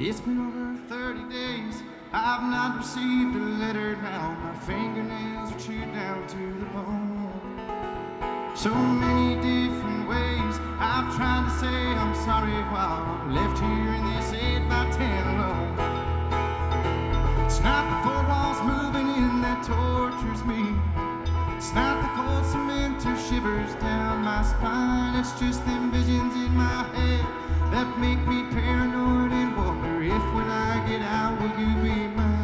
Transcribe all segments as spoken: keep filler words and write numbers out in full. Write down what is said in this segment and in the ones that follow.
It's been over thirty days, I've not received a letter now. My fingernails are chewed down to the bone. So many different ways I've tried to say I'm sorry while I'm left here in this eight by ten alone. It's not the four walls moving in that tortures me. It's not the cold cement or shivers down my spine. It's just them visions in my head that make me paranoid and wonder if when I get out will you be mine.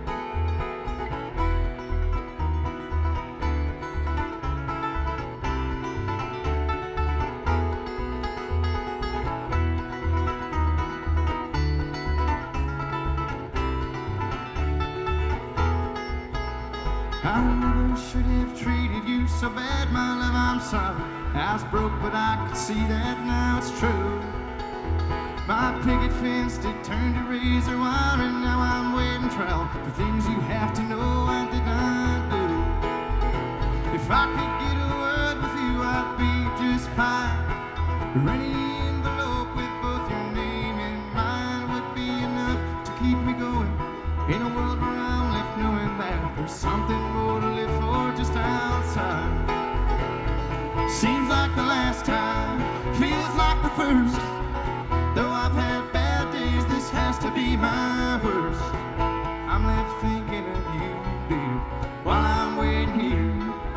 I never should have treated you so bad, my love, I'm sorry. I was broke, but I could see that now it's true. My picket fence did turn to razor wire, and now I'm waiting trial for things you have to know I did not do. If I could get a word with you, I'd be just fine. Any envelope with both your name and mine would be enough to keep me going in a world where I'm left knowing that there's something more to live for just outside. Seems like the last time, feels like the first. Though I've had bad days, this has to be my worst. I'm left thinking of you, dear, while I'm waiting here.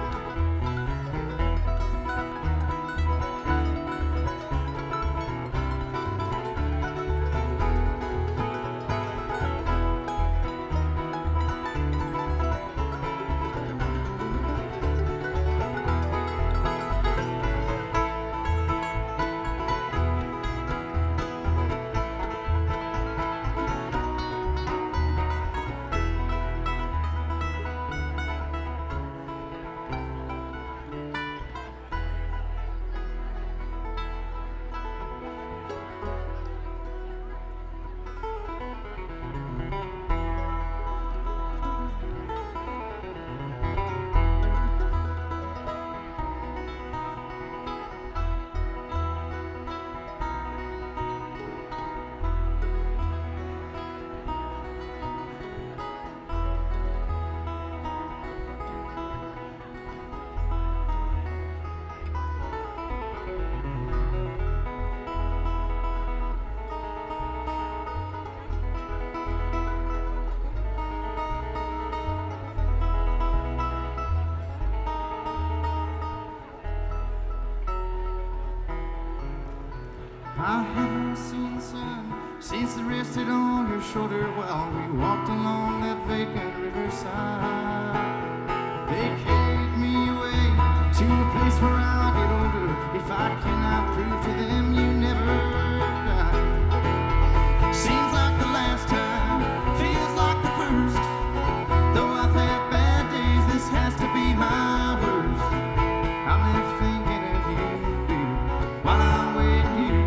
I haven't seen the sun since it rested on your shoulder while we walked along that vacant riverside. They carried me away to a place where I'll get older if I cannot prove to them you never died. Seems like the last time, feels like the first. Though I've had bad days, this has to be my worst. I'm left thinking of you, dear, while I'm waiting here.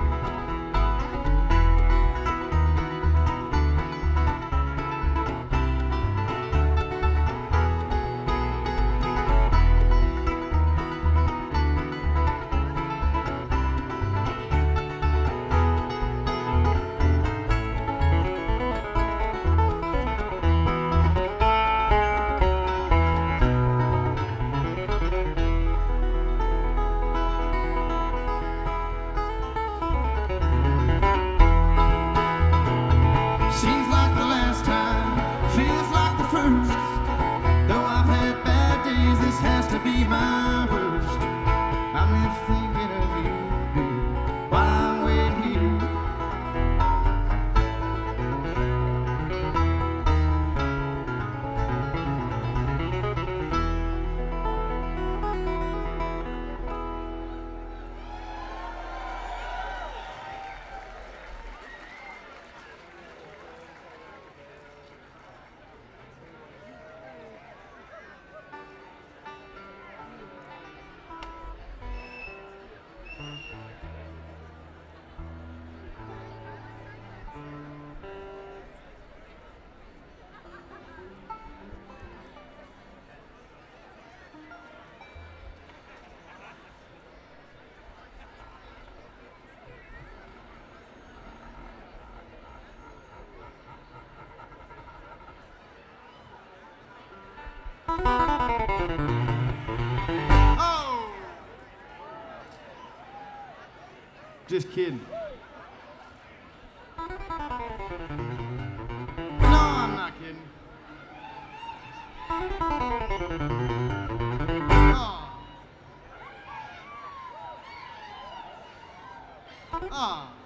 Though I've had bad days, this has to be my worst. I'm left thinking of you, dear, while I'm waiting here. Just kidding. No, I'm not kidding. Oh. Oh.